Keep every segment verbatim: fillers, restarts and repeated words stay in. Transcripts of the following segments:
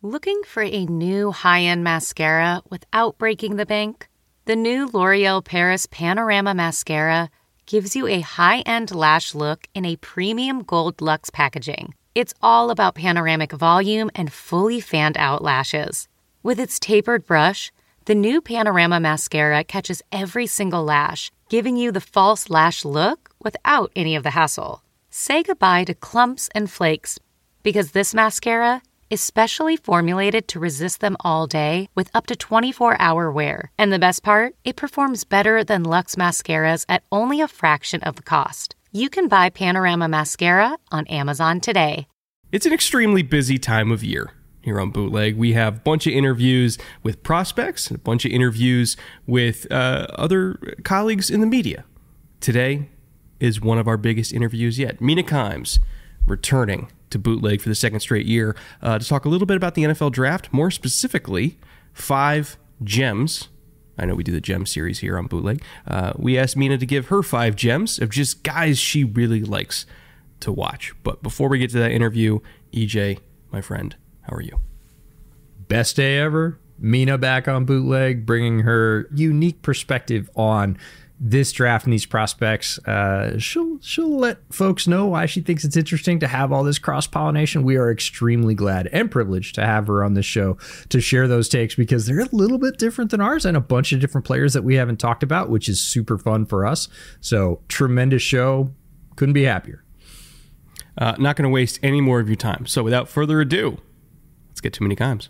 Looking for a new high-end mascara without breaking the bank? The new L'Oreal Paris Panorama Mascara gives you a high-end lash look in a premium gold luxe packaging. It's all about panoramic volume and fully fanned-out lashes. With its tapered brush, the new Panorama Mascara catches every single lash, giving you the false lash look without any of the hassle. Say goodbye to clumps and flakes, because this mascara is specially formulated to resist them all day with up to twenty-four hour wear. And the best part? It performs better than Luxe mascaras at only a fraction of the cost. You can buy Panorama Mascara on Amazon today. It's an extremely busy time of year here on Bootleg. We have a bunch of interviews with prospects, and a bunch of interviews with uh, other colleagues in the media. Today is one of our biggest interviews yet. Mina Kimes returning to Bootleg for the second straight year uh, to talk a little bit about the N F L draft, more specifically, five gems. I know we do the gem series here on Bootleg. Uh, we asked Mina to give her five gems of just guys she really likes to watch. But before we get to that interview, E J, my friend, how are you? Best day ever. Mina back on Bootleg, bringing her unique perspective on this draft and these prospects. Uh, she'll she'll let folks know why she thinks it's interesting to have all this cross-pollination. We are extremely glad and privileged to have her on this show to share those takes, because they're a little bit different than ours and a bunch of different players that we haven't talked about, which is super fun for us. So tremendous show. Couldn't be happier. Uh, not going to waste any more of your time. So without further ado, let's get to Mina Kimes.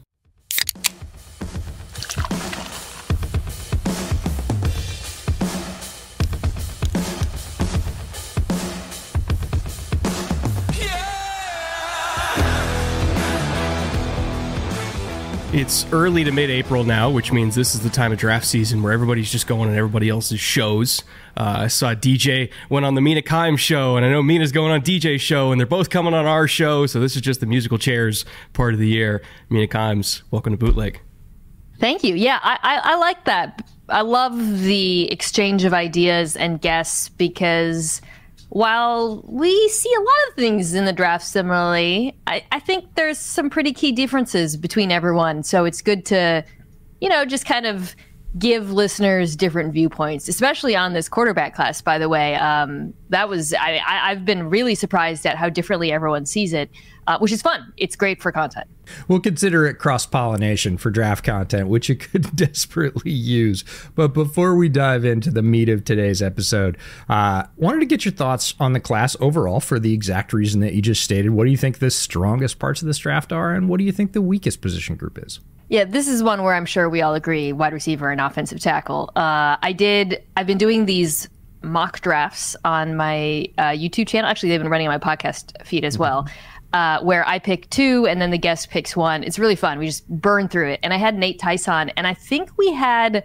It's early to mid-April now, which means this is the time of draft season where everybody's just going on everybody else's shows. Uh, I saw D J went on the Mina Kimes show, and I know Mina's going on D J's show, and they're both coming on our show, so this is just the musical chairs part of the year. Mina Kimes, welcome to Bootleg. Thank you. Yeah, I, I, I like that. I love the exchange of ideas and guests, because while we see a lot of things in the draft similarly, I, I think there's some pretty key differences between everyone. So it's good to, you know, just kind of give listeners different viewpoints, especially on this quarterback class, by the way. Um, that was, I, I, I've been really surprised at how differently everyone sees it, uh, which is fun. It's great for content. We'll consider it cross-pollination for draft content, which you could desperately use. But before we dive into the meat of today's episode, uh, wanted to get your thoughts on the class overall for the exact reason that you just stated. What do you think the strongest parts of this draft are, and what do you think the weakest position group is? Yeah, this is one where I'm sure we all agree, wide receiver and offensive tackle. Uh, I did, I've been doing these mock drafts on my uh, YouTube channel. Actually, they've been running on my podcast feed as well, uh, where I pick two and then the guest picks one. It's really fun. We just burn through it. And I had Nate Tyson, and I think we had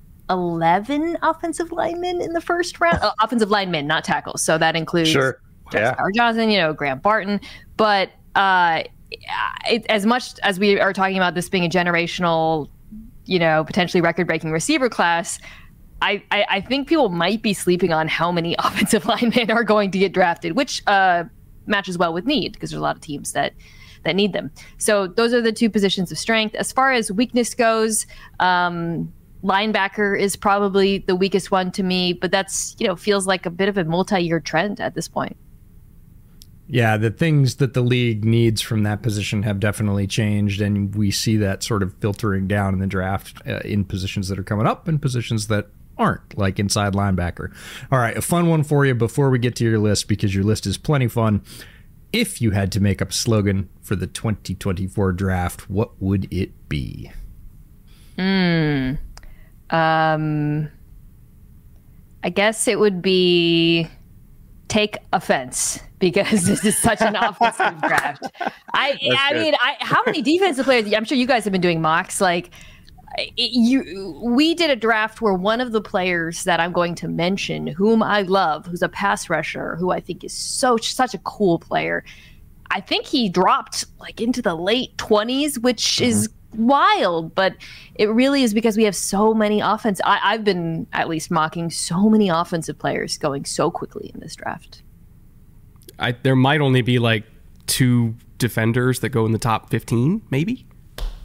eleven offensive linemen in the first round. Oh, offensive linemen, not tackles. So that includes sure. yeah. Howard Johnson, you know, Grant Barton. But uh, it, as much as we are talking about this being a generational, you know, potentially record-breaking receiver class, I, I, I think people might be sleeping on how many offensive linemen are going to get drafted, which uh, matches well with need, because there's a lot of teams that that need them. So those are the two positions of strength. As far as weakness goes, um, linebacker is probably the weakest one to me, but that's, you know, feels like a bit of a multi-year trend at this point. Yeah, the things that the league needs from that position have definitely changed, and we see that sort of filtering down in the draft uh, in positions that are coming up and positions that aren't, like inside linebacker. All right, a fun one for you before we get to your list, because your list is plenty fun. If you had to make up a slogan for the twenty twenty-four draft, what would it be? Hmm. Um. I guess it would be take offense, because this is such an offensive draft. I That's I good. mean, I, how many defensive players? I'm sure you guys have been doing mocks. Like, it, you, we did a draft where one of the players that I'm going to mention, whom I love, who's a pass rusher, who I think is so such a cool player, I think he dropped like into the late twenties, which mm-hmm. is wild, but it really is because we have so many offense. I, I've been at least mocking so many offensive players going so quickly in this draft. I, there might only be like two defenders that go in the top fifteen, maybe.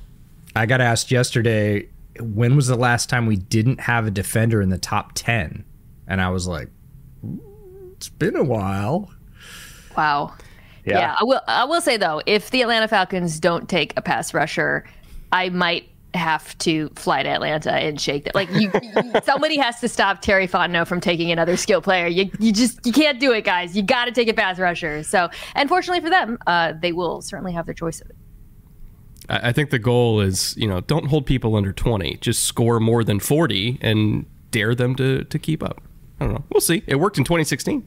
I got asked yesterday, when was the last time we didn't have a defender in the top ten? And I was like, it's been a while. Wow. Yeah. yeah. I will I will say, though, if the Atlanta Falcons don't take a pass rusher, I might have to fly to Atlanta and shake that. Like, you, you somebody has to stop Terry Fontenot from taking another skill player. You you just you can't do it, guys. You got to take a pass rusher. So, unfortunately for them, uh, they will certainly have their choice of it. I think the goal is, you know, don't hold people under twenty. Just score more than forty and dare them to to keep up. I don't know. We'll see. It worked in twenty sixteen.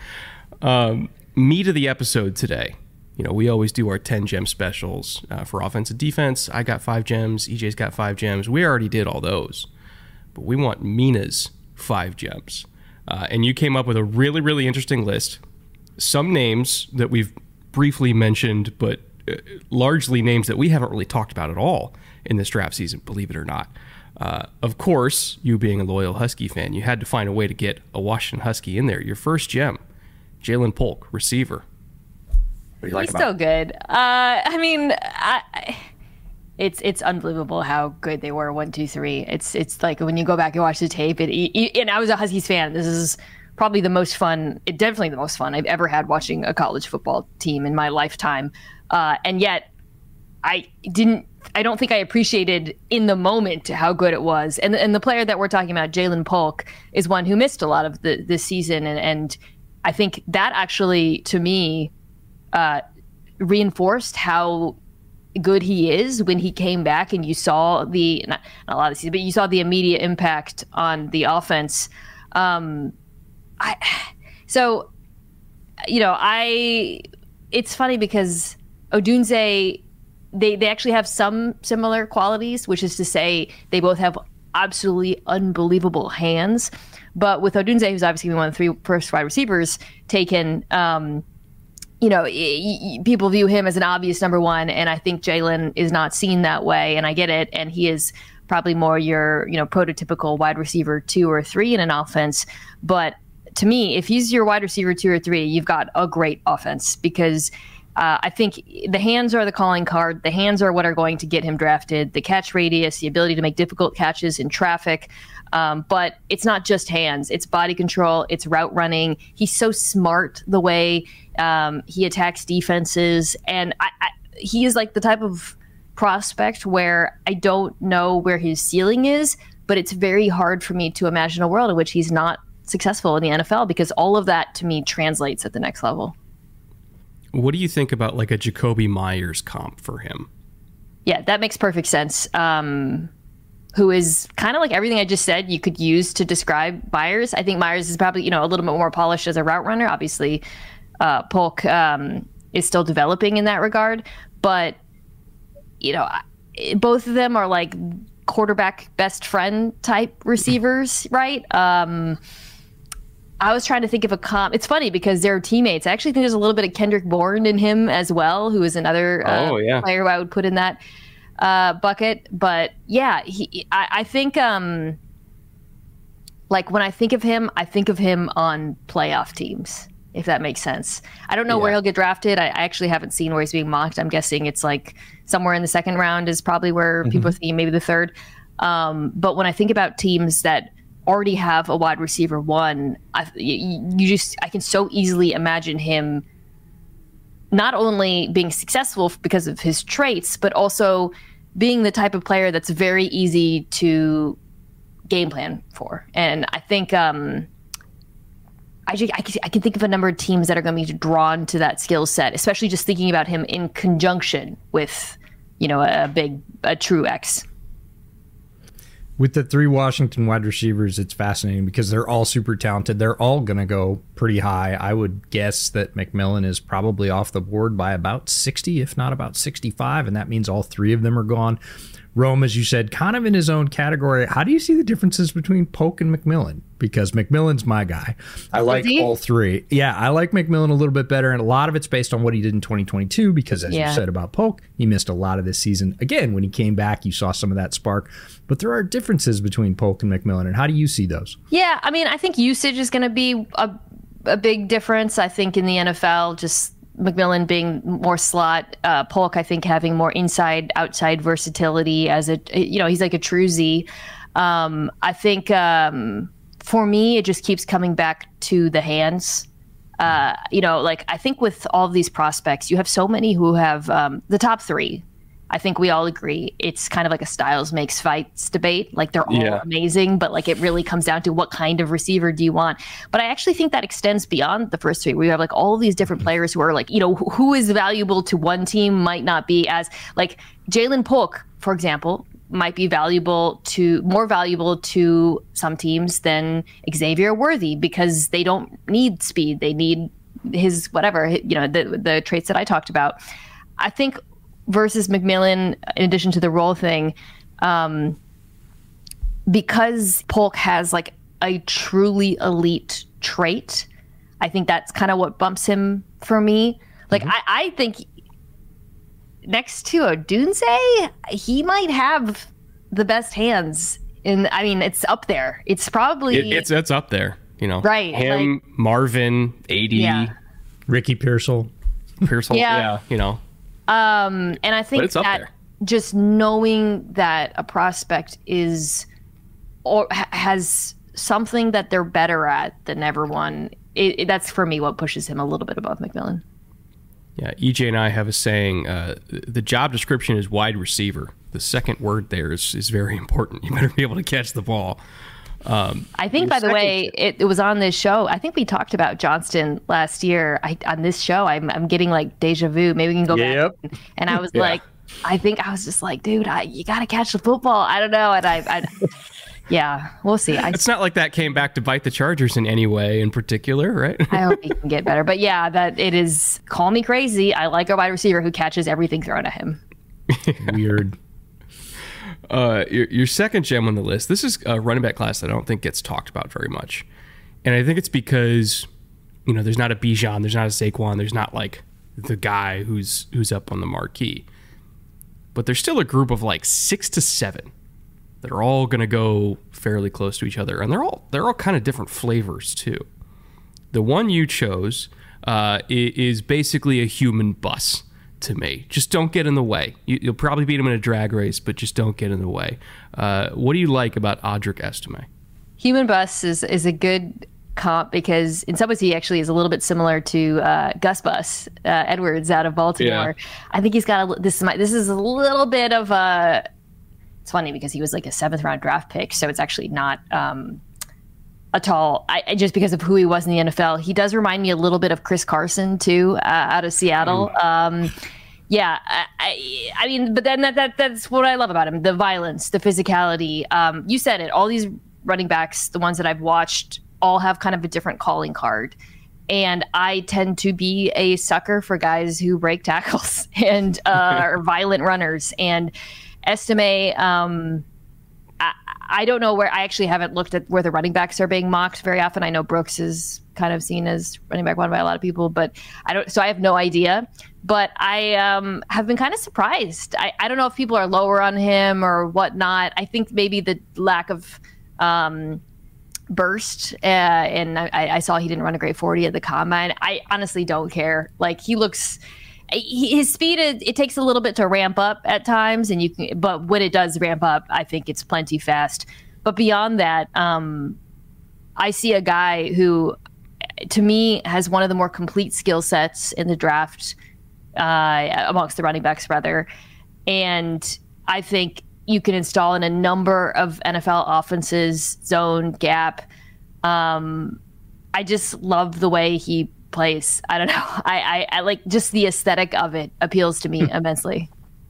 Um, meat of the episode today. You know, we always do our ten gem specials uh, for offense and defense. I got five gems. E J's got five gems. We already did all those. But we want Mina's five gems. Uh, and you came up with a really, really interesting list. Some names that we've briefly mentioned, but uh, largely names that we haven't really talked about at all in this draft season, believe it or not. Uh, of course, you being a loyal Husky fan, you had to find a way to get a Washington Husky in there. Your first gem, Jalen Polk, receiver. What do you like He's about still him? good. Uh, I mean, I, it's it's unbelievable how good they were. One, two, three. It's it's like when you go back and watch the tape. It, it, and I was a Huskies fan. This is probably the most fun. It definitely the most fun I've ever had watching a college football team in my lifetime. Uh, and yet, I didn't. I don't think I appreciated in the moment how good it was. And and the player that we're talking about, Jalen Polk, is one who missed a lot of the this season. And and I think that actually, to me, Uh, reinforced how good he is when he came back, and you saw the not, not a lot of the season, but you saw the immediate impact on the offense. Um, I so you know I it's funny because Odunze, they they actually have some similar qualities, which is to say they both have absolutely unbelievable hands. But with Odunze, who's obviously one of the three first wide receivers taken. Um, You know, y- y- people view him as an obvious number one, and I think Jalen is not seen that way, and I get it. And he is probably more your, you know, prototypical wide receiver two or three in an offense. But to me, if he's your wide receiver two or three, you've got a great offense, because uh, I think the hands are the calling card. The hands are what are going to get him drafted. The catch radius, the ability to make difficult catches in traffic. Um, but it's not just hands. It's body control. It's route running. He's so smart the way um, he attacks defenses. And I, I, he is like the type of prospect where I don't know where his ceiling is, but it's very hard for me to imagine a world in which he's not successful in the N F L, because all of that to me translates at the next level. What do you think about like a Jacoby Myers comp for him? Yeah, that makes perfect sense. Um, who is kind of like everything I just said you could use to describe Myers. I think Myers is probably, you know, a little bit more polished as a route runner. Obviously, uh, Polk um, is still developing in that regard. But, you know, both of them are like quarterback best friend type receivers, right? Um, I was trying to think of a comp. It's funny because they're teammates. I actually think there's a little bit of Kendrick Bourne in him as well, who is another uh, Oh, yeah. player who I would put in that uh, bucket. But yeah, he, I, I think um, like when I think of him, I think of him on playoff teams, if that makes sense. I don't know Yeah. where he'll get drafted. I, I actually haven't seen where he's being mocked. I'm guessing it's like somewhere in the second round is probably where Mm-hmm. people are thinking, maybe the third. Um, but when I think about teams that already have a wide receiver one, I, you, you just I can so easily imagine him not only being successful because of his traits, but also being the type of player that's very easy to game plan for. And I think um, I, ju- I, can, I can think of a number of teams that are going to be drawn to that skill set, especially just thinking about him in conjunction with, you know, a, a big, a true X. With the three Washington wide receivers, it's fascinating because they're all super talented. They're all going to go pretty high. I would guess that McMillan is probably off the board by about sixty, if not about sixty-five, and that means all three of them are gone. Rome, as you said, kind of in his own category. How do you see the differences between Polk and McMillan? Because McMillan's my guy. I like he? all three. Yeah, I like McMillan a little bit better, and a lot of it's based on what he did in twenty twenty-two because, as Yeah. you said about Polk, he missed a lot of this season. Again, when he came back, you saw some of that spark. But there are differences between Polk and McMillan, and how do you see those? Yeah, I mean, I think usage is going to be a, a big difference. I think in the N F L, just McMillan being more slot, uh, Polk, I think, having more inside, outside versatility as a, you know, he's like a true Z. Um, I think um, for me, it just keeps coming back to the hands. Uh, you know, like I think with all of these prospects, you have so many who have um, the top three. I think we all agree it's kind of like a styles makes fights debate. Like they're all Yeah. amazing, but like it really comes down to what kind of receiver do you want. But I actually think that extends beyond the first three. We have like all of these different players who are like, you know, who, who is valuable to one team might not be as like Jalen Polk, for example, might be valuable to more valuable to some teams than Xavier Worthy because they don't need speed. They need his whatever, you know, the the traits that I talked about. I think versus McMillan, in addition to the role thing, um, because Polk has like a truly elite trait, I think that's kind of what bumps him for me. Like, mm-hmm. I, I think next to Odunze, he might have the best hands. In, I mean, it's up there. It's probably... It, it's it's up there, you know. Right. Him, like, Marvin, A D, yeah. Ricky Pearsall. Pearsall, yeah. yeah, you know. Um, and I think that there. just knowing that a prospect is or ha- has something that they're better at than everyone, it, it, that's for me what pushes him a little bit above McMillan. Yeah, E J and I have a saying, uh, the job description is wide receiver. The second word there is, is very important. You better be able to catch the ball. Um, I think, by the way, it, it was on this show. I think we talked about Johnston last year. I, on this show, I'm I'm getting like deja vu. Maybe we can go yep. back. And, and I was yeah. like, I think I was just like, dude, I, you got to catch the football. I don't know. And I, I yeah, we'll see. I, it's not like that came back to bite the Chargers in any way in particular, right? I hope he can get better. But yeah, that it is. Call me crazy. I like a wide receiver who catches everything thrown at him. Weird. Uh, your, your second gem on the list, this is a running back class that I don't think gets talked about very much. And I think it's because, you know, there's not a Bijan, there's not a Saquon, there's not like the guy who's who's up on the marquee. But there's still a group of like six to seven that are all going to go fairly close to each other. And they're all they're all kind of different flavors too. The one you chose uh, is basically a human bus. To me, just don't get in the way. You, you'll probably beat him in a drag race, but just don't get in the way. Uh, what do you like about Audric Estime? Human Bus is is a good comp because in some ways he actually is a little bit similar to uh, Gus Bus uh, Edwards out of Baltimore. Yeah. I think he's got a, this. Is my, this is a little bit of a. It's funny because he was like a seventh round draft pick, so it's actually not. Um, at all, I, I, just because of who he was in the N F L. He does remind me a little bit of Chris Carson, too, uh, out of Seattle. Mm. Um, yeah, I, I, I mean, but then that, that that's what I love about him, the violence, the physicality. Um, you said it, all these running backs, the ones that I've watched, all have kind of a different calling card. And I tend to be a sucker for guys who break tackles and uh, are violent runners. And Estime... Um, I don't know where I actually haven't looked at where the running backs are being mocked very often. I know Brooks is kind of seen as running back one by a lot of people, but I don't, so I have no idea, but I um, have been kind of surprised. I, I don't know if people are lower on him or whatnot. I think maybe the lack of um, burst uh, and I, I saw he didn't run a great forty at the combine. I honestly don't care. Like he looks, his speed, it, it takes a little bit to ramp up at times, and you can, but when it does ramp up, I think it's plenty fast. But beyond that, um, I see a guy who, to me, has one of the more complete skill sets in the draft uh, amongst the running backs, rather. And I think you can install in a number of N F L offenses, zone, gap. Um, I just love the way he place. I don't know. I, I, I like just the aesthetic of it appeals to me immensely.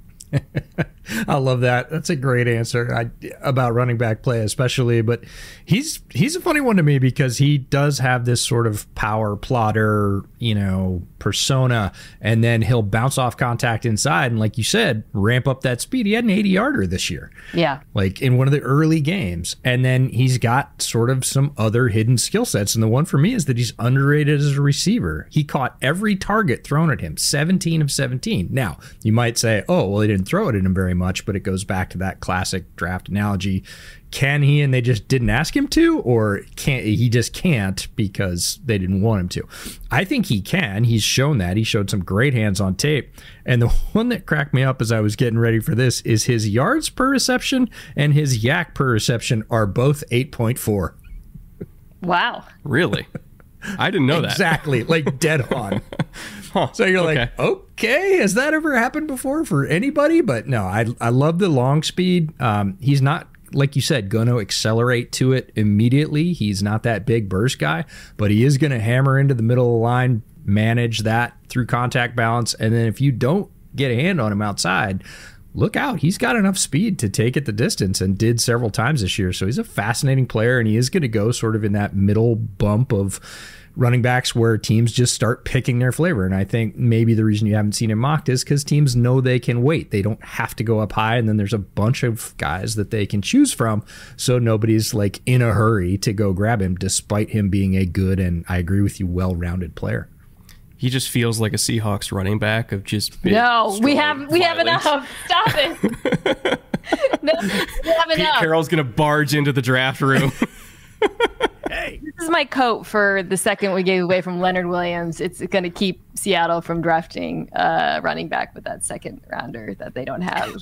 I love that. That's a great answer I, about running back play, especially. But he's he's a funny one to me because he does have this sort of power plotter, you know, persona, and then he'll bounce off contact inside, and like you said, ramp up that speed. He had an eighty yarder this year, yeah, like in one of the early games, and then he's got sort of some other hidden skill sets. And the one for me is that he's underrated as a receiver. He caught every target thrown at him, seventeen of seventeen. Now you might say, oh, well, he didn't throw it at him very much, push, but it goes back to that classic draft analogy. Can he and they just didn't ask him to, or can't he just can't because they didn't want him to? I think he can. He's shown that. He showed some great hands on tape. And the one that cracked me up as I was getting ready for this is his yards per reception and his yak per reception are both eight point four. Wow. Really? I didn't know that. Exactly. Like dead on. Huh, so you're okay. like, okay, has that ever happened before for anybody? But no, I I love the long speed. Um, he's not, like you said, going to accelerate to it immediately. He's not that big burst guy, but he is going to hammer into the middle of the line, manage that through contact balance. And then if you don't get a hand on him outside, look out. He's got enough speed to take it the distance and did several times this year. So he's a fascinating player, and he is going to go sort of in that middle bump of running backs where teams just start picking their flavor. And I think maybe the reason you haven't seen him mocked is because teams know they can wait. They don't have to go up high, and then there's a bunch of guys that they can choose from. So nobody's like in a hurry to go grab him, despite him being a good, and I agree with you, well-rounded player. He just feels like a Seahawks running back of just big, no, we have we violence. have enough. Stop it. No, we have Pete enough. Carroll's gonna barge into the draft room. Hey, This is my coat for the second we gave away from Leonard Williams. It's going to keep Seattle from drafting uh, running back with that second rounder that they don't have,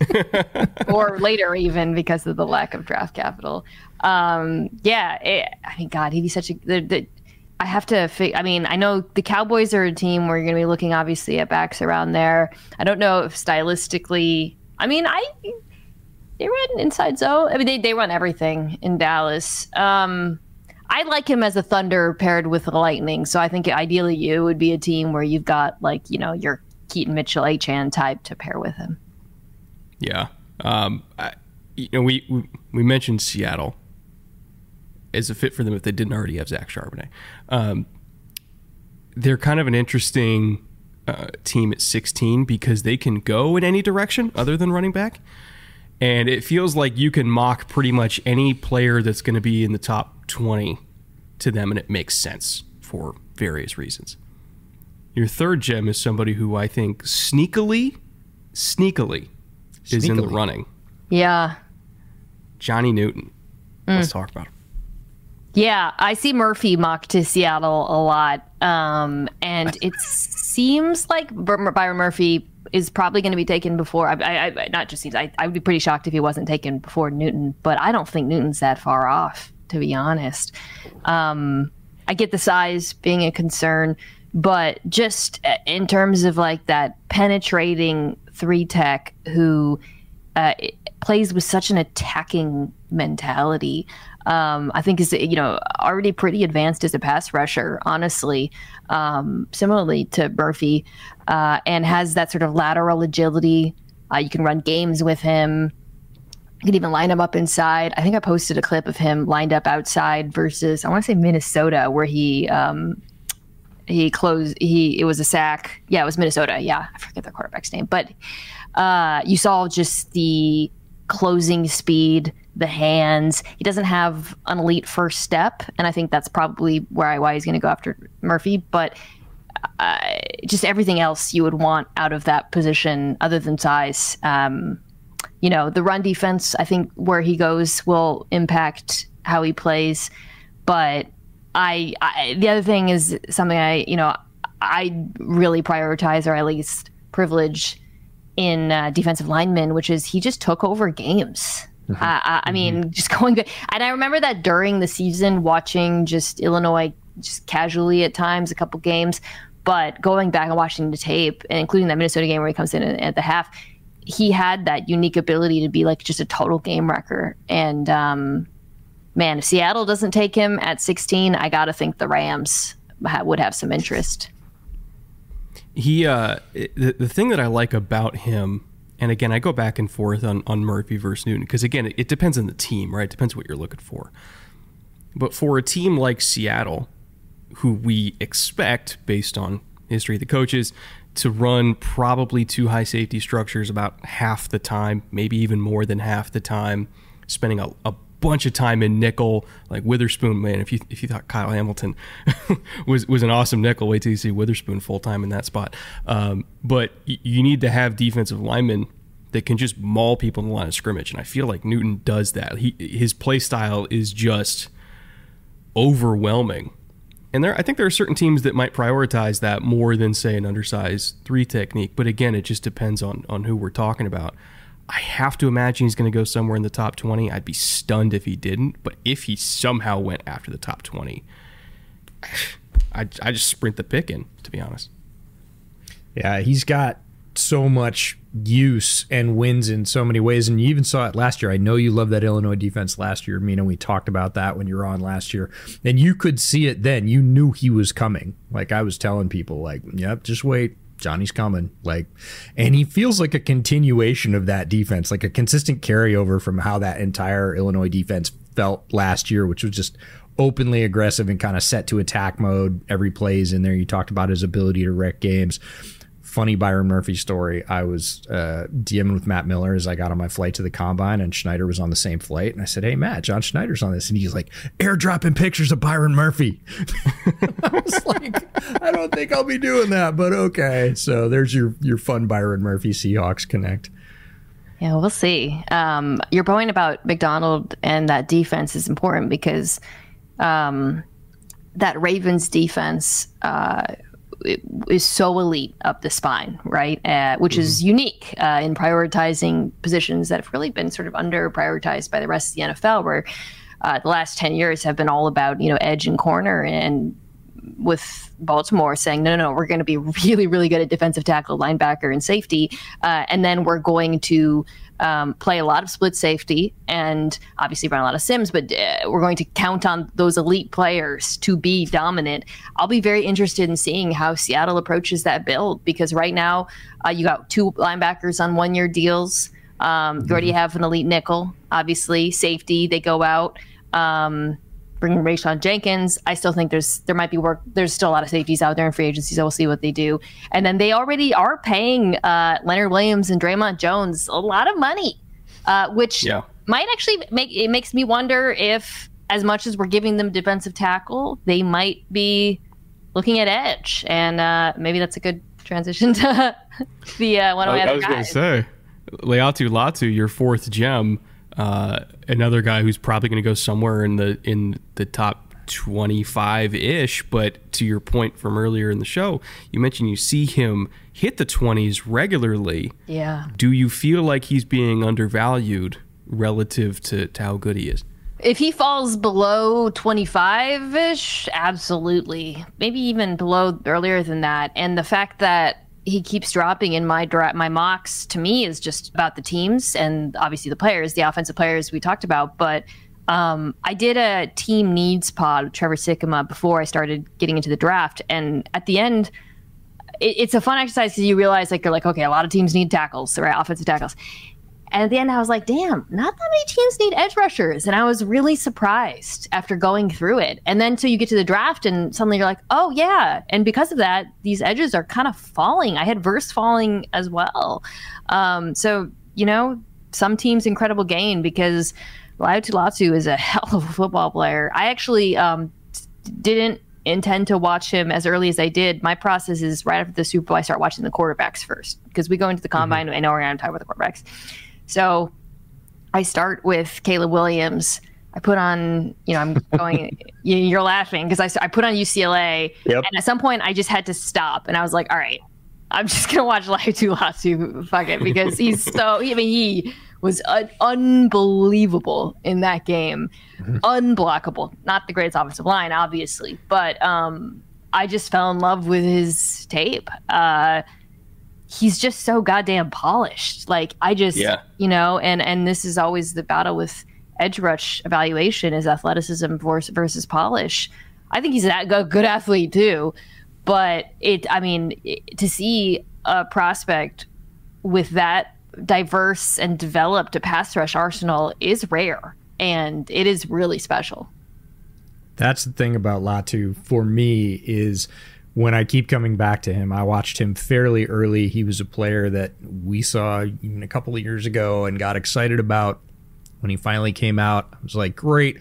or later even because of the lack of draft capital. Um, yeah, it, I mean, God, he'd be such a. The, the, I have to. Fig- I mean, I know the Cowboys are a team where you're going to be looking obviously at backs around there. I don't know if stylistically. I mean, I. They run inside zone. I mean, they they run everything in Dallas. Um, I like him as a Thunder paired with the Lightning. So I think ideally you would be a team where you've got like, you know, your Keaton Mitchell, Achane type to pair with him. Yeah. Um, I, you know, we, we we mentioned Seattle as a fit for them if they didn't already have Zach Charbonnet. Um, they're kind of an interesting uh, team at sixteen because they can go in any direction other than running back. And it feels like you can mock pretty much any player that's going to be in the top twenty to them, and it makes sense for various reasons. Your third gem is somebody who I think sneakily, sneakily, is in the Sneakily. running. Yeah. Johnny Newton. Let's talk about him. Yeah, I see Murphy mocked to Seattle a lot. Um, and it seems like Bur- Byron Murphy is probably going to be taken before. I, I, I not just seems. I, I would be pretty shocked if he wasn't taken before Newton. But I don't think Newton's that far off, to be honest. Um, I get the size being a concern, but just in terms of like that penetrating three tech who uh, plays with such an attacking mentality. Um, I think is, you know, already pretty advanced as a pass rusher, honestly, um, similarly to Murphy, uh, and has that sort of lateral agility. Uh, you can run games with him. You can even line him up inside. I think I posted a clip of him lined up outside versus, I want to say Minnesota, where he um, he closed, he it was a sack. Yeah, it was Minnesota. Yeah, I forget the quarterback's name. But uh, you saw just the closing speed, the hands. He doesn't have an elite first step, and I think that's probably where I, why he's going to go after Murphy. But uh, just everything else you would want out of that position, other than size. Um, you know, the run defense, I think where he goes will impact how he plays. But I, I the other thing is something I, you know, I really prioritize, or at least privilege in uh, defensive linemen, which is he just took over games. Mm-hmm. Uh, I, I mean, mm-hmm. just going back. And I remember that during the season, watching just Illinois just casually at times, a couple games, but going back and watching the tape, and including that Minnesota game where he comes in at the half, he had that unique ability to be like just a total game wrecker. And um, man, if Seattle doesn't take him at sixteen, I got to think the Rams ha- would have some interest. He, uh, the, the thing that I like about him, and again, I go back and forth on, on Murphy versus Newton, because again, it, it depends on the team, right? It depends what you're looking for. But for a team like Seattle, who we expect, based on history of the coaches, to run probably two high safety structures about half the time, maybe even more than half the time, spending a, a bunch of time in nickel, like Witherspoon. Man, if you if you thought Kyle Hamilton was was an awesome nickel, wait till you see Witherspoon full time in that spot. Um, but y- you need to have defensive linemen that can just maul people in the line of scrimmage, and I feel like Newton does that. He his play style is just overwhelming. And there, I think there are certain teams that might prioritize that more than, say, an undersized three technique. But again, it just depends on, on who we're talking about. I have to imagine he's going to go somewhere in the top twenty. I'd be stunned if he didn't. But if he somehow went after the top twenty, I, I just sprint the pick in, to be honest. Yeah, he's got so much use and wins in so many ways, and you even saw it last year. I know you love that Illinois defense last year, Mina. We talked about that when you were on last year, and you could see it then. You knew he was coming. Like I was telling people, like, yep, just wait, Johnny's coming. Like, and he feels like a continuation of that defense, like a consistent carryover from how that entire Illinois defense felt last year, which was just openly aggressive and kind of set to attack mode. Every play is in there. You talked about his ability to wreck games. Funny Byron Murphy story. I was uh, DMing with Matt Miller as I got on my flight to the Combine, and Schneider was on the same flight. And I said, hey, Matt, John Schneider's on this. And he's like, airdropping pictures of Byron Murphy. I was like, I don't think I'll be doing that, but okay. So there's your, your fun Byron Murphy Seahawks Connect. Yeah, we'll see. Um, your point about McDonald and that defense is important because um, that Ravens defense uh, is so elite up the spine, right? Uh, which mm-hmm. is unique uh, in prioritizing positions that have really been sort of under prioritized by the rest of the N F L, where uh, the last ten years have been all about, you know, edge and corner, and with Baltimore saying, no, no, no, we're going to be really, really good at defensive tackle, linebacker, and safety. Uh, and then we're going to um, play a lot of split safety and obviously run a lot of sims, but uh, we're going to count on those elite players to be dominant. I'll be very interested in seeing how Seattle approaches that build, because right now uh, you got two linebackers on one-year deals. Um, you already have an elite nickel, obviously. Safety, they go out. Um, Bring Rayshawn Jenkins. I still think there's there might be work. There's still a lot of safeties out there in free agency, so we'll see what they do. And then they already are paying uh, Leonard Williams and Draymond Jones a lot of money, uh, which yeah. might actually make it makes me wonder if, as much as we're giving them defensive tackle, they might be looking at edge. And uh, maybe that's a good transition to the uh, one of my I, other I was going to guys. say, Leatu Latu, your fourth gem. Uh, another guy who's probably going to go somewhere in the in the top twenty-five ish. But to your point from earlier in the show, you mentioned you see him hit the twenties regularly. Yeah. Do you feel like he's being undervalued relative to, to how good he is? If he falls below twenty-five ish, absolutely. Maybe even below earlier than that. And the fact that he keeps dropping in my dra- my mocks, to me, is just about the teams and obviously the players, the offensive players we talked about. But um, I did a team needs pod with Trevor Sikkema before I started getting into the draft. And at the end, it, it's a fun exercise because you realize, like, you're like, okay, a lot of teams need tackles, right? Offensive tackles. And at the end, I was like, damn, not that many teams need edge rushers. And I was really surprised after going through it. And then so you get to the draft and suddenly you're like, oh, yeah. And because of that, these edges are kind of falling. I had Verse falling as well. Um, so, you know, some teams incredible gain because Leatu Latu is a hell of a football player. I actually um, didn't intend to watch him as early as I did. My process is right after the Super Bowl, I start watching the quarterbacks first because we go into the combine. Mm-hmm. I know we're going to talk about the quarterbacks. So I start with Caleb Williams. I put on, you know, I'm going, you're laughing because I, I put on U C L A. Yep. And at some point I just had to stop. And I was like, all right, I'm just going to watch Leatu Latu. Fuck it. Because he's so, I mean, he was un- unbelievable in that game. Mm-hmm. Unblockable. Not the greatest offensive line, obviously. But um, I just fell in love with his tape. Uh He's just so goddamn polished. Like, I just, yeah. you know, and, and this is always the battle with edge rush evaluation is athleticism versus, versus polish. I think he's a good athlete too, but it, I mean, it, to see a prospect with that diverse and developed a pass rush arsenal is rare, and it is really special. That's the thing about Latu for me is, when I keep coming back to him, I watched him fairly early. He was a player that we saw even a couple of years ago and got excited about when he finally came out. I was like, great.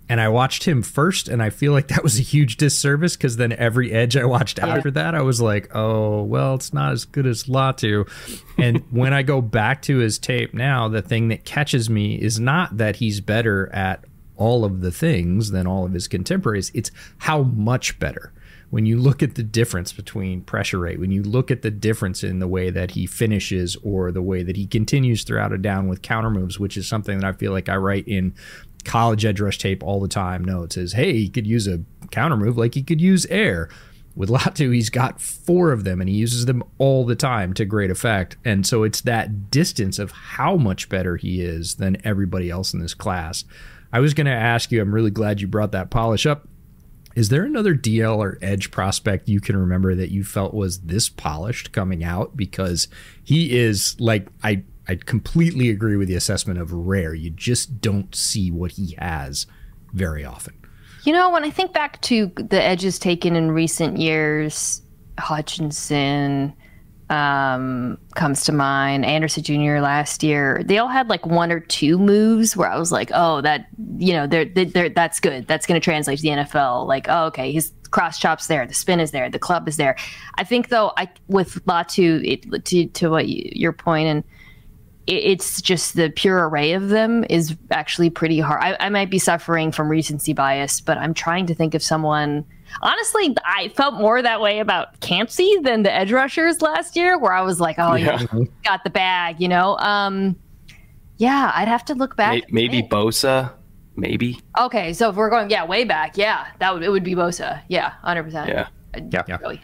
And I watched him first, and I feel like that was a huge disservice because then every edge I watched after that, I was like, oh, well, it's not as good as Latu. And when I go back to his tape now, the thing that catches me is not that he's better at all of the things than all of his contemporaries. It's how much better. When you look at the difference between pressure rate, when you look at the difference in the way that he finishes or the way that he continues throughout a down with counter moves, which is something that I feel like I write in college edge rush tape all the time. No, it says, hey, he could use a counter move like he could use air. With Latu, he's got four of them and he uses them all the time to great effect. And so it's that distance of how much better he is than everybody else in this class. I was going to ask you, I'm really glad you brought that polish up. Is there another D L or edge prospect you can remember that you felt was this polished coming out? Because he is like, I I completely agree with the assessment of rare. You just don't see what he has very often. You know, when I think back to the edges taken in recent years, Hutchinson um, comes to mind, Anderson Junior last year, they all had like one or two moves where I was like, oh, that, you know, they're, they're, that's good. That's going to translate to the N F L. Like, oh, okay, his cross chop's there, the spin is there, the club is there. I think, though, I with Latu, it, to, to what you, your point, and it's just the pure array of them is actually pretty hard. I, I might be suffering from recency bias, but I'm trying to think of someone. Honestly, I felt more that way about Campsey than the edge rushers last year, where I was like, oh, yeah, yeah got the bag, you know? Um, yeah, I'd have to look back. Maybe Bosa, maybe. Okay, so if we're going, yeah, way back, yeah, that would it would be Bosa. Yeah, one hundred percent. Yeah. Yeah. yeah. Really.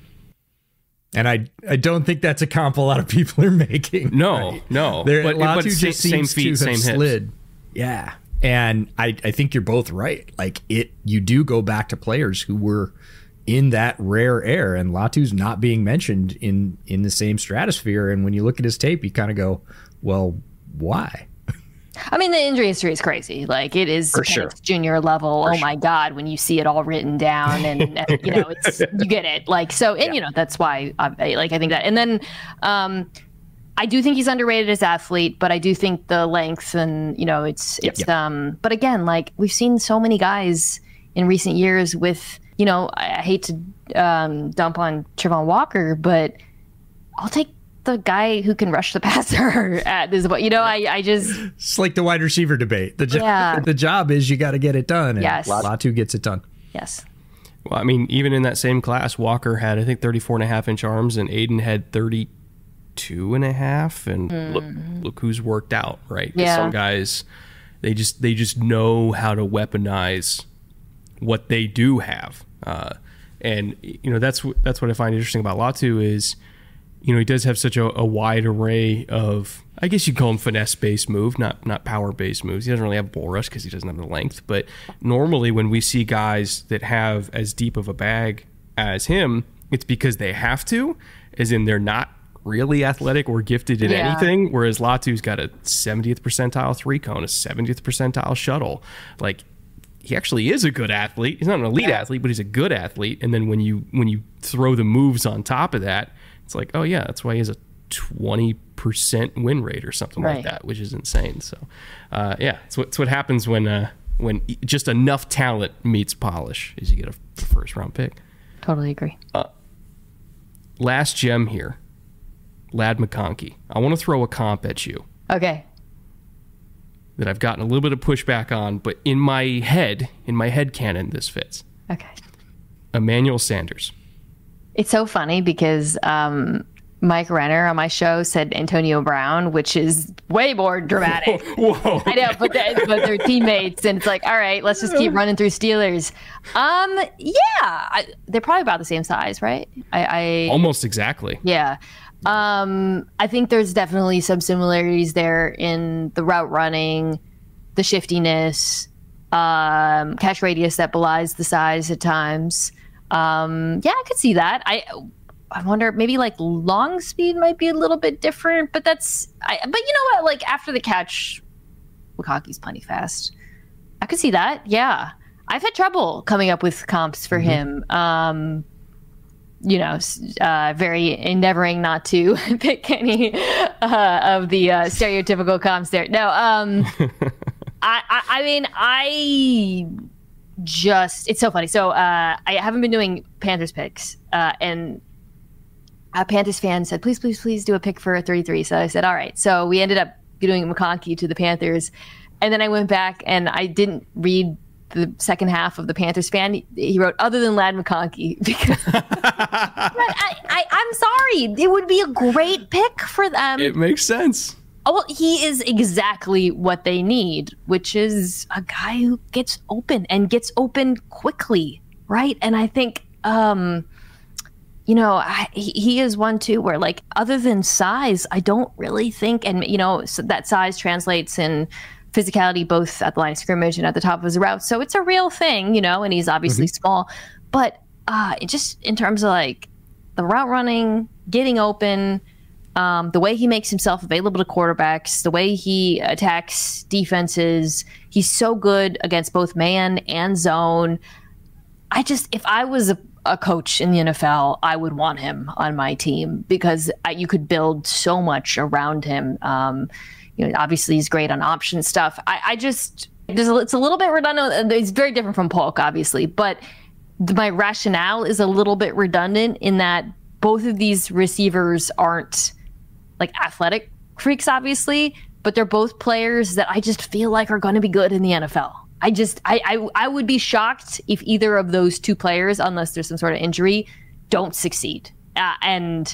And I I don't think that's a comp a lot of people are making. No, right? no. There, but, Latu but just same, seems same feet, to have same slid. hips. Yeah. And I, I think you're both right. Like it, you do go back to players who were in that rare air, and Latu's not being mentioned in, in the same stratosphere. And when you look at his tape, you kind of go, well, why? I mean, the injury history is crazy. Like it is for sure. Junior level. For oh sure. my God, when you see it all written down and, and you know, it's, you get it. Like, so, and yeah. you know, that's why I, like, I think that, and then, um, I do think he's underrated as athlete, but I do think the length and, you know, it's, it's, yep, yep. um, but again, like we've seen so many guys in recent years with, you know, I, I hate to, um, dump on Trevon Walker, but I'll take the guy who can rush the passer at this, you know, I, I just, it's like the wide receiver debate. The job, yeah. the job is you got to get it done. And yes. Latu gets it done. Yes. Well, I mean, even in that same class, Walker had, I think, thirty-four and a half inch arms and Aiden had thirty-two and a half. And mm. look, look who's worked out, right? Yeah. Some guys, they just, they just know how to weaponize what they do have. Uh, and, you know, that's, that's what I find interesting about Latu is, you know, he does have such a, a wide array of, I guess you'd call them finesse-based move, not not power-based moves. He doesn't really have bull rush because he doesn't have the length. But normally when we see guys that have as deep of a bag as him, it's because they have to, as in they're not really athletic or gifted in yeah. anything, whereas Latu's got a seventieth percentile three-cone, a seventieth percentile shuttle. Like, he actually is a good athlete. He's not an elite yeah. athlete, but he's a good athlete. And then when you when you throw the moves on top of that, it's like, oh yeah, that's why he has a twenty percent win rate or something right. like that, which is insane. So, uh, yeah, it's what, it's what happens when uh, when just enough talent meets polish, is you get a first round pick. Totally agree. Uh, last gem here, Ladd McConkey. I want to throw a comp at you. Okay. That I've gotten a little bit of pushback on, but in my head, in my head canon, this fits. Okay. Emmanuel Sanders. It's so funny because um, Mike Renner on my show said Antonio Brown, which is way more dramatic. Whoa, whoa. I know, but, the, but they're teammates, and it's like, all right, let's just keep running through Steelers. Um, yeah, I, they're probably about the same size, right? I, I almost exactly. Yeah. Um, I think there's definitely some similarities there in the route running, the shiftiness, um, catch radius that belies the size at times. Um, yeah, I could see that. I I wonder, maybe like long speed might be a little bit different, but that's, I, but you know what? Like after the catch, McConkey's plenty fast. I could see that. Yeah. I've had trouble coming up with comps for mm-hmm. him. Um, you know, uh, very endeavoring not to pick any uh, of the uh, stereotypical comps there. No, um, I, I, I mean, I just, it's so funny. So uh, I haven't been doing Panthers picks, uh, and a Panthers fan said, please, please, please do a pick for a thirty-three. So I said, all right. So we ended up doing McConkey to the Panthers. And then I went back and I didn't read the second half of the Panthers fan. He wrote, other than Ladd McConkey, because I, I, I'm sorry. It would be a great pick for them. It makes sense. Oh, well, he is exactly what they need, which is a guy who gets open and gets open quickly, right? And I think, um, you know, I, he, he is one too where, like, other than size, I don't really think, and, you know, so that size translates in physicality both at the line of scrimmage and at the top of his route. So it's a real thing, you know, and he's obviously mm-hmm. small. But uh, it just in terms of, like, the route running, getting open, Um, the way he makes himself available to quarterbacks, the way he attacks defenses, he's so good against both man and zone. I just, if I was a, a coach in the N F L, I would want him on my team because I, you could build so much around him. Um, you know, obviously he's great on option stuff. I, I just, there's a, it's a little bit redundant. It's very different from Polk, obviously, but the, my rationale is a little bit redundant in that both of these receivers aren't like athletic freaks, obviously, but they're both players that I just feel like are going to be good in the N F L. I just, I, I, I would be shocked if either of those two players, unless there's some sort of injury, don't succeed. Uh, and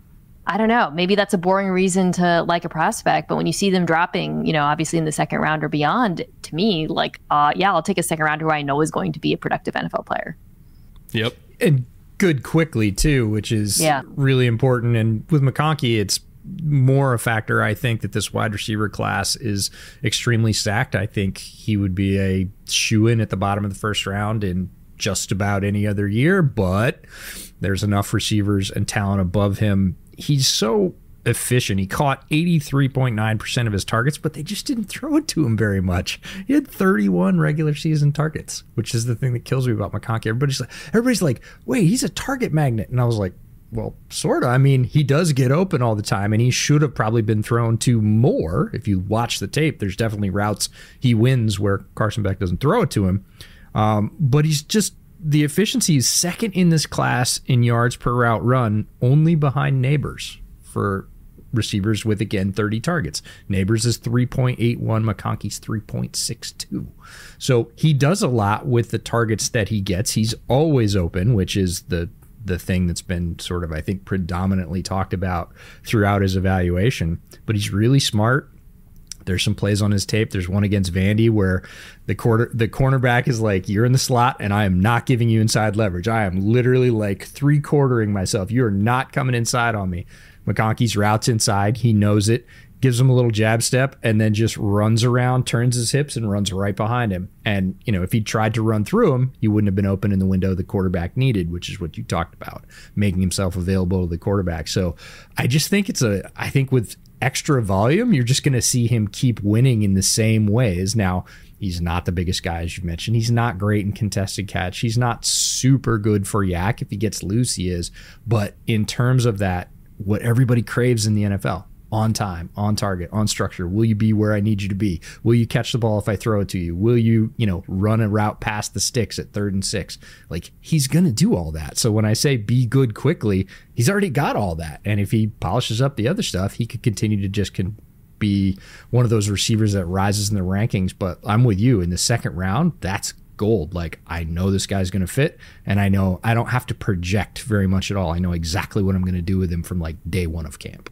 I don't know, maybe that's a boring reason to like a prospect, but when you see them dropping, you know, obviously in the second round or beyond, to me, like, uh, yeah, I'll take a second rounder who I know is going to be a productive N F L player. Yep. And good quickly too, which is yeah. really important. And with McConkey, it's more a factor, I think, that this wide receiver class is extremely stacked. I think he would be a shoo-in at the bottom of the first round in just about any other year, but there's enough receivers and talent above him. He's so efficient. He caught eighty-three point nine percent of his targets, but they just didn't throw it to him very much. He had thirty-one regular season targets, which is the thing that kills me about McConkey. Everybody's like, everybody's like, wait, he's a target magnet. And I was like, well, sort of. I mean, he does get open all the time, and he should have probably been thrown to more. If you watch the tape, there's definitely routes he wins where Carson Beck doesn't throw it to him. Um, but he's just, the efficiency is second in this class in yards per route run, only behind Neighbors for receivers with, again, thirty targets. Neighbors is three point eight one, McConkey's three point six two. So he does a lot with the targets that he gets. He's always open, which is the the thing that's been sort of, I think, predominantly talked about throughout his evaluation. But he's really smart. There's some plays on his tape. There's one against Vandy where the quarter the cornerback is like, you're in the slot and I am not giving you inside leverage. I am literally like three-quartering myself. You are not coming inside on me. McConkey's routes inside. He knows it. Gives him a little jab step, and then just runs around, turns his hips, and runs right behind him. And, you know, if he tried to run through him, he wouldn't have been open in the window the quarterback needed, which is what you talked about, making himself available to the quarterback. So I just think it's a, I think with extra volume, you're just going to see him keep winning in the same ways. Now, he's not the biggest guy, as you mentioned. He's not great in contested catch. He's not super good for yak. If he gets loose, he is. But in terms of that, what everybody craves in the N F L, on time, on target, on structure. Will you be where I need you to be? Will you catch the ball if I throw it to you? Will you, you know, run a route past the sticks at third and six? Like, he's going to do all that. So when I say be good quickly, he's already got all that. And if he polishes up the other stuff, he could continue to just can be one of those receivers that rises in the rankings. But I'm with you. In the second round, that's gold. Like, I know this guy's going to fit, and I know I don't have to project very much at all. I know exactly what I'm going to do with him from like day one of camp.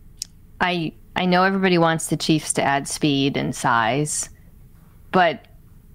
I I know everybody wants the Chiefs to add speed and size, but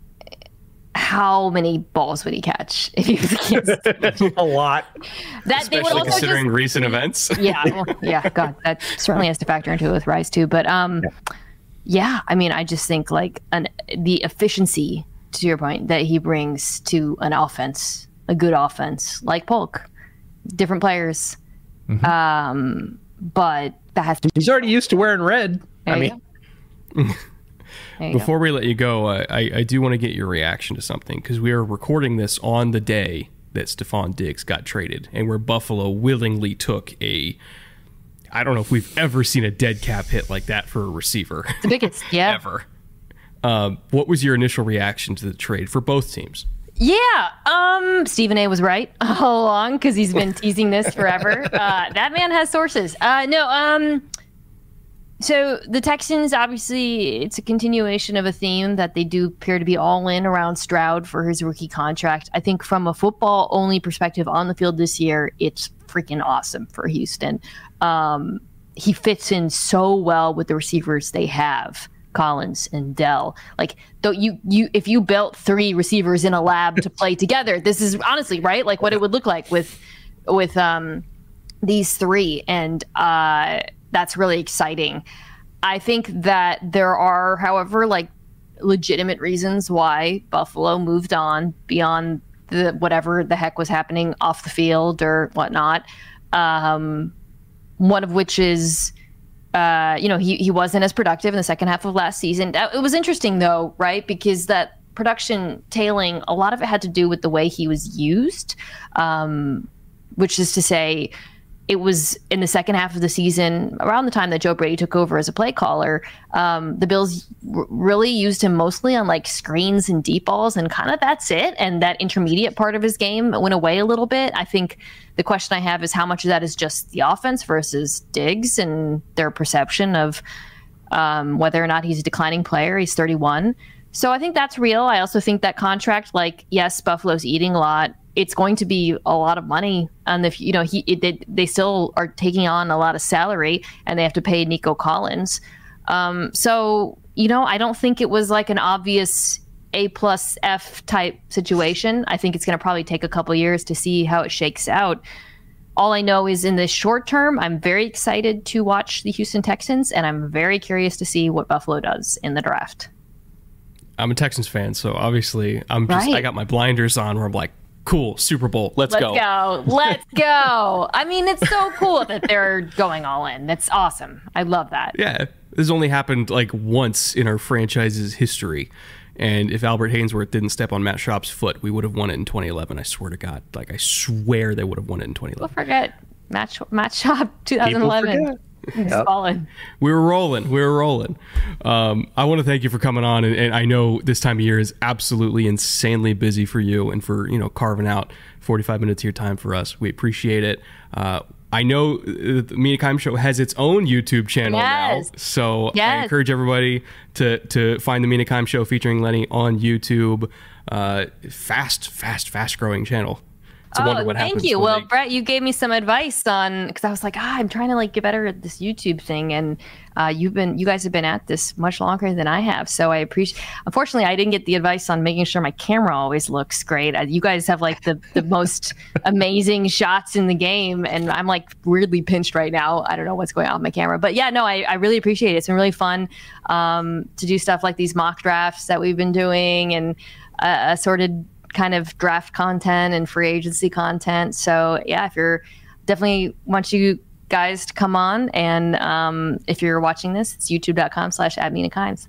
how many balls would he catch if he was against a lot? That Especially they would also considering just, recent events. Yeah, well, yeah, God, that certainly has to factor into it with Rice too. But um, yeah. yeah, I mean, I just think like an the efficiency, to your point, that he brings to an offense, a good offense like Polk, different players, mm-hmm. um, but. That has to He's already used to wearing red. There I you mean, Before go. we let you go, uh, I, I do want to get your reaction to something, because we are recording this on the day that Stephon Diggs got traded, and where Buffalo willingly took a, I don't know if we've ever seen a dead cap hit like that for a receiver. The biggest, yeah. Ever. Uh, what was your initial reaction to the trade for both teams? Yeah, um, Stephen A. was right all along because he's been teasing this forever. Uh, that man has sources. Uh, no, um, so the Texans, obviously, it's a continuation of a theme that they do appear to be all in around Stroud for his rookie contract. I think from a football-only perspective on the field this year, it's freaking awesome for Houston. Um, he fits in so well with the receivers they have. Collins and Dell. Like, though you you if you built three receivers in a lab to play together, this is honestly right, like what it would look like with with um these three, and uh that's really exciting. I think that there are, however, like legitimate reasons why Buffalo moved on beyond the whatever the heck was happening off the field or whatnot. Um, one of which is. Uh, you know, he, he wasn't as productive in the second half of last season. It was interesting, though, right? Because that production tailing, a lot of it had to do with the way he was used, um, which is to say, it was in the second half of the season, around the time that Joe Brady took over as a play caller, um, the Bills r- really used him mostly on like screens and deep balls, and kind of that's it. And that intermediate part of his game went away a little bit. I think the question I have is how much of that is just the offense versus Diggs and their perception of um, whether or not he's a declining player. He's thirty-one. So I think that's real. I also think that contract, like, yes, Buffalo's eating a lot. It's going to be a lot of money. And if, you know, he, it, they, they still are taking on a lot of salary, and they have to pay Nico Collins. Um, so, you know, I don't think it was like an obvious A plus F type situation. I think it's going to probably take a couple years to see how it shakes out. All I know is in the short term, I'm very excited to watch the Houston Texans, and I'm very curious to see what Buffalo does in the draft. I'm a Texans fan, so obviously I'm just, Right. I got my blinders on where I'm like, cool, Super Bowl, let's, Let's go. go. Let's go. I mean, it's so cool that they're going all in. That's awesome. I love that. Yeah, this only happened like once in our franchise's history. And if Albert Hainsworth didn't step on Matt Schaub's foot, we would have won it in twenty eleven. I swear to God. Like, I swear they would have won it in twenty eleven. Don't forget Matt, Matt Schaub, twenty eleven. He's fallen. We were rolling. We were rolling. Um, I want to thank you for coming on. And, and I know this time of year is absolutely insanely busy for you, and for, you know, carving out forty-five minutes of your time for us. We appreciate it. Uh, I know the Mina Kimes Show has its own YouTube channel Yes. now. So Yes. I encourage everybody to, to find the Mina Kimes Show featuring Lenny on YouTube. Uh, fast, fast, fast growing channel. It's a wonder Oh, what thank happens you. when Well, they- Brett, you gave me some advice on, because I was like, ah, I'm trying to like get better at this YouTube thing, and uh, you've been, you guys have been at this much longer than I have. So I appreciate. Unfortunately, I didn't get the advice on making sure my camera always looks great. Uh, You guys have like the the most amazing shots in the game, and I'm like weirdly pinched right now. I don't know what's going on with my camera, but yeah, no, I, I really appreciate it. It's been really fun um, to do stuff like these mock drafts that we've been doing, and uh, assorted kind of draft content and free agency content. So yeah, if you're definitely want you guys to come on, and um, if you're watching this, it's youtube.com slash at Mina Kimes.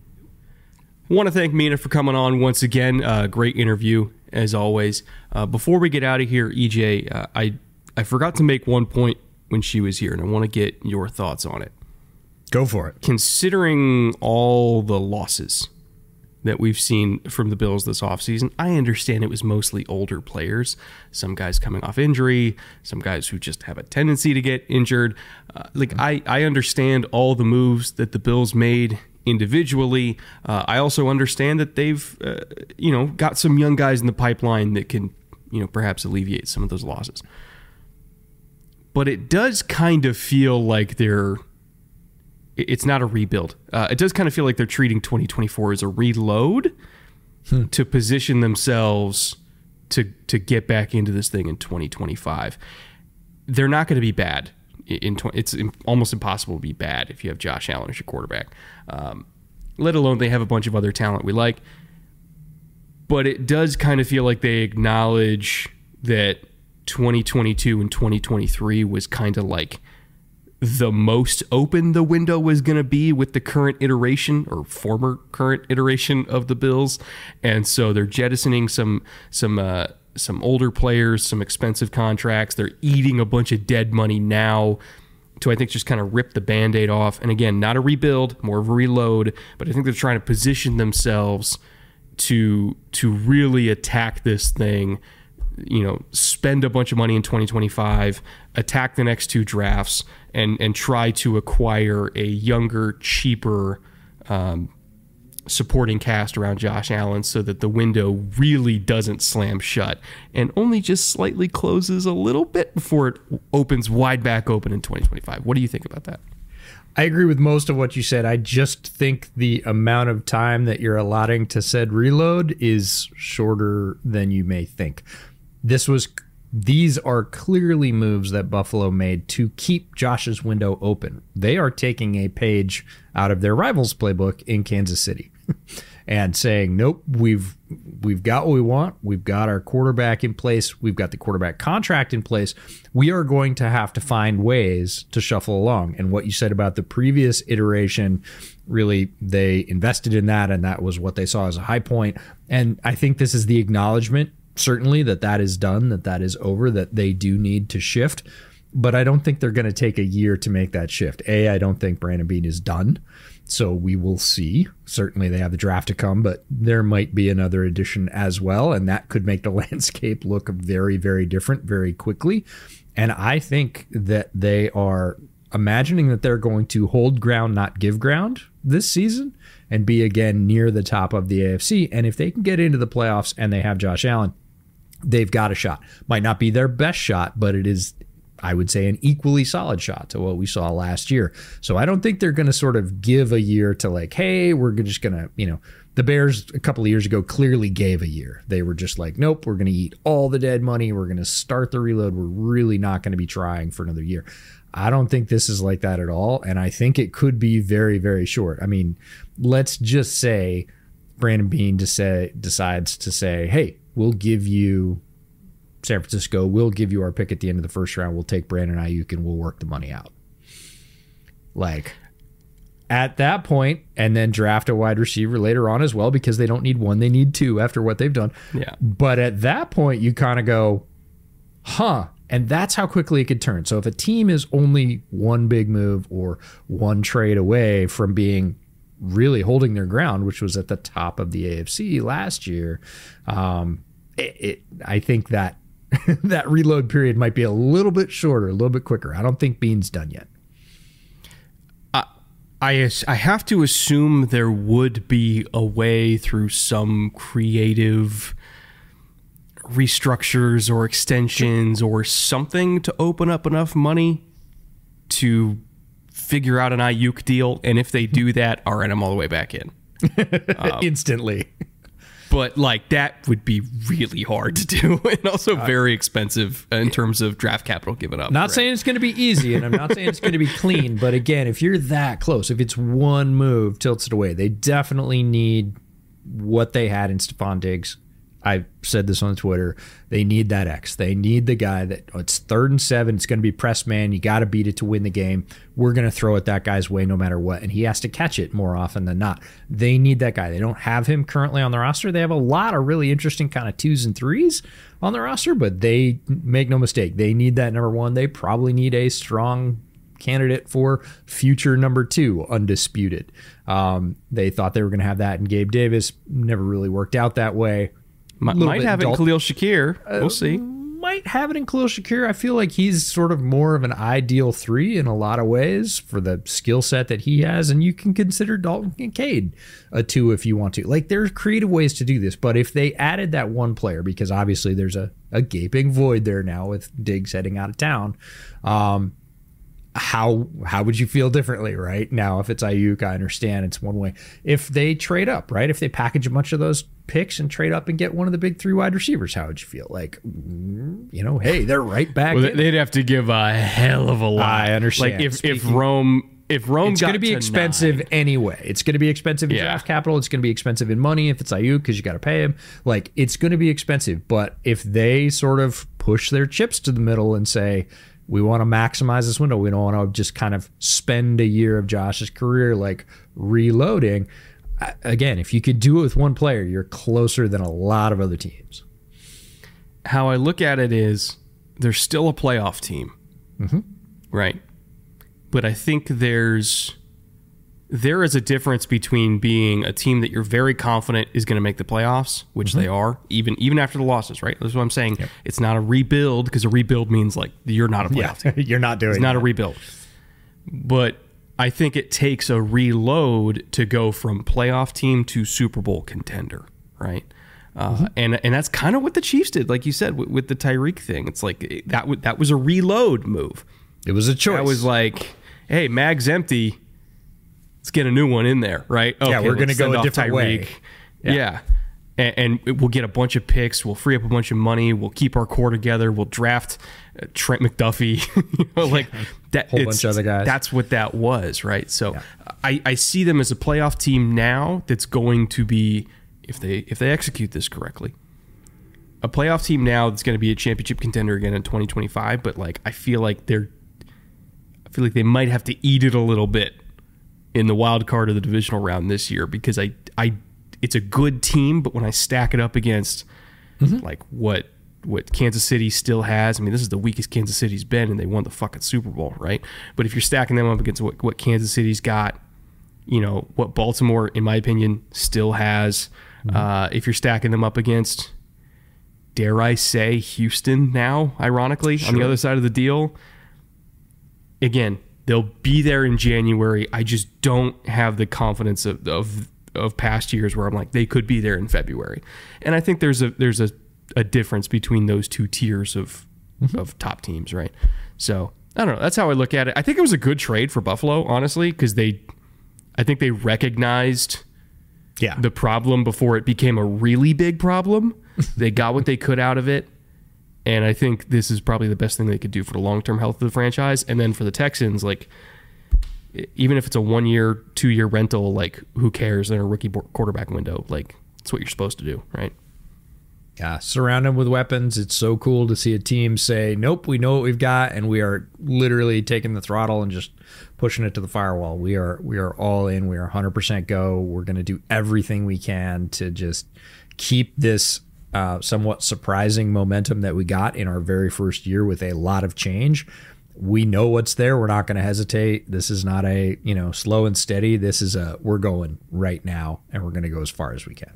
I want to thank Mina for coming on once again. Uh, great interview, as always. Uh, before we get out of here, E J, uh, I, I forgot to make one point when she was here, and I want to get your thoughts on it. Go for it. Considering all the losses that we've seen from the Bills this offseason, I understand it was mostly older players, some guys coming off injury, some guys who just have a tendency to get injured. Uh, like I, I understand all the moves that the Bills made individually. Uh, I also understand that they've, uh, you know, got some young guys in the pipeline that can, you know, perhaps alleviate some of those losses. But it does kind of feel like they're it's not a rebuild. Uh, it does kind of feel like they're treating twenty twenty-four as a reload hmm. to position themselves to to get back into this thing in twenty twenty-five. They're not going to be bad. In, in It's almost impossible to be bad if you have Josh Allen as your quarterback, um, let alone they have a bunch of other talent we like. But it does kind of feel like they acknowledge that twenty twenty-two and twenty twenty-three was kind of like the most open the window was going to be with the current iteration or former current iteration of the Bills. And so they're jettisoning some some uh, some older players, some expensive contracts. They're eating a bunch of dead money now to, I think, just kind of rip the Band-Aid off. And again, not a rebuild, more of a reload, but I think they're trying to position themselves to to really attack this thing, you know, spend a bunch of money in twenty twenty-five, attack the next two drafts, and and try to acquire a younger, cheaper um, supporting cast around Josh Allen so that the window really doesn't slam shut and only just slightly closes a little bit before it opens wide back open in twenty twenty-five. What do you think about that? I agree with most of what you said. I just think the amount of time that you're allotting to said reload is shorter than you may think. This was, these are clearly moves that Buffalo made to keep Josh's window open. They are taking a page out of their rivals' playbook in Kansas City and saying, nope, we've we've got what we want. We've got our quarterback in place. We've got the quarterback contract in place. We are going to have to find ways to shuffle along. And what you said about the previous iteration, really, they invested in that, and that was what they saw as a high point. And I think this is the acknowledgement, certainly, that that is done, that that is over, that they do need to shift. But I don't think they're going to take a year to make that shift. A, I don't think Brandon Beane is done. So we will see. Certainly they have the draft to come, but there might be another addition as well. And that could make the landscape look very, very different very quickly. And I think that they are imagining that they're going to hold ground, not give ground this season, and be again near the top of the A F C. And if they can get into the playoffs and they have Josh Allen, they've got a shot. Might not be their best shot, but it is, I would say, an equally solid shot to what we saw last year. So I don't think they're going to sort of give a year to like, hey, we're just going to, you know, the Bears a couple of years ago clearly gave a year. They were just like, nope, we're going to eat all the dead money. We're going to start the reload. We're really not going to be trying for another year. I don't think this is like that at all. And I think it could be very, very short. I mean, let's just say Brandon Beane to say, decides to say, hey, we'll give you San Francisco, we'll give you our pick at the end of the first round. We'll take Brandon Ayuk and we'll work the money out. Like, at that point, and then draft a wide receiver later on as well, because they don't need one, they need two after what they've done. Yeah. But at that point, you kind of go, huh. And that's how quickly it could turn. So if a team is only one big move or one trade away from being really holding their ground, which was at the top of the A F C last year, um, it, it, I think that that reload period might be a little bit shorter, a little bit quicker. I don't think Beane's done yet. I, I, I have to assume there would be a way through some creative restructures or extensions or something to open up enough money to figure out an Ayuk deal. And if they do that, all right, I'm all the way back in. Um, Instantly. But like that would be really hard to do and also very expensive in terms of draft capital given up. Not right? saying it's going to be easy, and I'm not saying it's going to be clean. But again, if you're that close, if it's one move tilts it away, they definitely need what they had in Stephon Diggs. I said this on Twitter. They need that X. They need the guy that oh, it's third and seven. It's going to be press man. You got to beat it to win the game. We're going to throw it that guy's way no matter what. And he has to catch it more often than not. They need that guy. They don't have him currently on the roster. They have a lot of really interesting kind of twos and threes on the roster, but they make no mistake. They need that number one. They probably need a strong candidate for future number two, undisputed. Um, they thought they were going to have that in Gabe Davis. Never really worked out that way. Might, might have it in Khalil Shakir. We'll uh, see. Might have it in Khalil Shakir. I feel like he's sort of more of an ideal three in a lot of ways for the skill set that he has. And you can consider Dalton Kincaid a two if you want to. Like, there's creative ways to do this. But if they added that one player, because obviously there's a, a gaping void there now with Diggs heading out of town, um, how how would you feel differently right now? If it's Ayuk, I understand it's one way. If they trade up, right? If they package a bunch of those picks and trade up and get one of the big three wide receivers, how would you feel? Like, you know, hey, they're right back. Well, in. They'd have to give a hell of a lot. I understand. Like if, Speaking, if Rome if Rome it's got going to be expensive nine. anyway. It's going to be expensive in Yeah. draft capital. It's going to be expensive in money if it's Ayuk because you got to pay him. Like, it's going to be expensive. But if they sort of push their chips to the middle and say, we want to maximize this window, we don't want to just kind of spend a year of Josh's career like reloading. Again, if you could do it with one player, you're closer than a lot of other teams. How I look at it is they're still a playoff team, mm-hmm. right? but I think there's there is a difference between being a team that you're very confident is going to make the playoffs, which mm-hmm. they are, even even after the losses, right? That's what I'm saying. Yep. It's not a rebuild, because a rebuild means like you're not a playoff yeah, team. You're not doing It's not that. a rebuild. But I think it takes a reload to go from playoff team to Super Bowl contender, right? Uh, mm-hmm. And and that's kind of what the Chiefs did, like you said, with, with the Tyreek thing. It's like that, w- that was a reload move. It was a choice. That was like, hey, Mag's empty. Let's get a new one in there, right? Okay, yeah, we're going to go a different Tyreek. way. Yeah. yeah. And, and we'll get a bunch of picks. We'll free up a bunch of money. We'll keep our core together. We'll draft uh, Trent McDuffie. you know, like that. Whole bunch of other guys. That's what that was, right? So yeah. I, I see them as a playoff team now that's going to be, if they if they execute this correctly, a playoff team now that's going to be a championship contender again in twenty twenty-five. But like I feel like they're, I feel like they might have to eat it a little bit in the wild card of the divisional round this year, because I, I, it's a good team, but when I stack it up against mm-hmm. like what what Kansas City still has, I mean, this is the weakest Kansas City's been, and they won the fucking Super Bowl, right? But if you're stacking them up against what, what Kansas City's got, you know, what Baltimore, in my opinion, still has, mm-hmm. uh, if you're stacking them up against, dare I say, Houston now, ironically, sure. on the other side of the deal, again, they'll be there in January. I just don't have the confidence of, of of past years where I'm like, they could be there in February. And I think there's a there's a, a difference between those two tiers of mm-hmm. of top teams, right? So I don't know. That's how I look at it. I think it was a good trade for Buffalo, honestly, because they I think they recognized yeah. the problem before it became a really big problem. They got what they could out of it. And I think this is probably the best thing they could do for the long-term health of the franchise. And then for the Texans, like, even if it's a one-year, two-year rental, like, who cares in a rookie quarterback window? Like, it's what you're supposed to do, right? Yeah, surround them with weapons. It's so cool to see a team say, nope, we know what we've got, and we are literally taking the throttle and just pushing it to the firewall. We are we are all in. We are one hundred percent go. We're going to do everything we can to just keep this Uh, somewhat surprising momentum that we got in our very first year with a lot of change. We know what's there. We're not going to hesitate. This is not a, you know, slow and steady. This is a, we're going right now, and we're going to go as far as we can.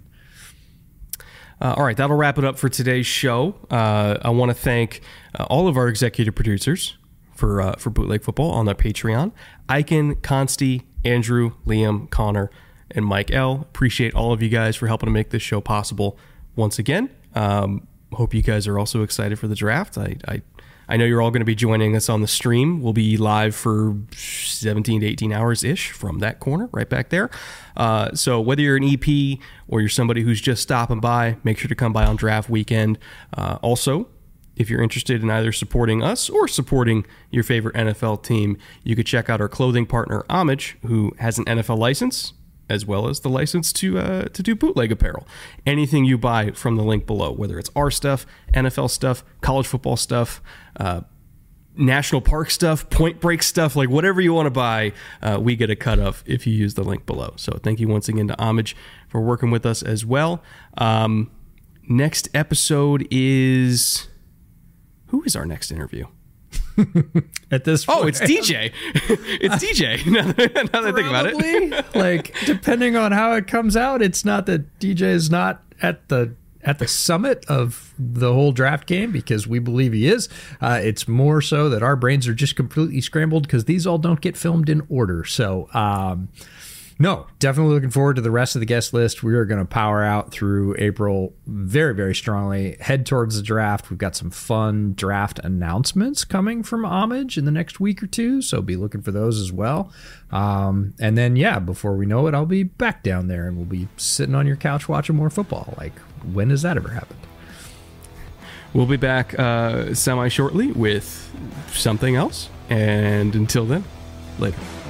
Uh, all right, that'll wrap it up for today's show. Uh, I want to thank uh, all of our executive producers for uh, for Bootleg Football on their Patreon. Eichen, Consti, Andrew, Liam, Connor, and Mike L. Appreciate all of you guys for helping to make this show possible. Once again, um, hope you guys are also excited for the draft. I I, I know you're all going to be joining us on the stream. We'll be live for seventeen to eighteen hours-ish from that corner right back there. Uh, so whether you're an E P or you're somebody who's just stopping by, make sure to come by on draft weekend. Uh, also, if you're interested in either supporting us or supporting your favorite N F L team, you could check out our clothing partner, Homage, who has an N F L license, as well as the license to uh, to do bootleg apparel. Anything you buy from the link below, whether it's our stuff, N F L stuff, college football stuff, uh, national park stuff, Point Break stuff, like whatever you want to buy, uh, we get a cut of if you use the link below. So thank you once again to Homage for working with us as well. Um, next episode is... Who is our next interview? At this point. Oh, it's D J. It's D J. Now that, now that I think about it. Like, depending on how it comes out, it's not that D J is not at the at the summit of the whole draft game, because we believe he is. Uh, it's more so that our brains are just completely scrambled because these all don't get filmed in order. So, um, no, definitely looking forward to the rest of the guest list. We are going to power out through April very, very strongly. Head towards the draft. We've got some fun draft announcements coming from Homage in the next week or two, so be looking for those as well. Um, and then, yeah, before we know it, I'll be back down there and we'll be sitting on your couch watching more football. Like, when has that ever happened? We'll be back uh, semi-shortly with something else. And until then, later.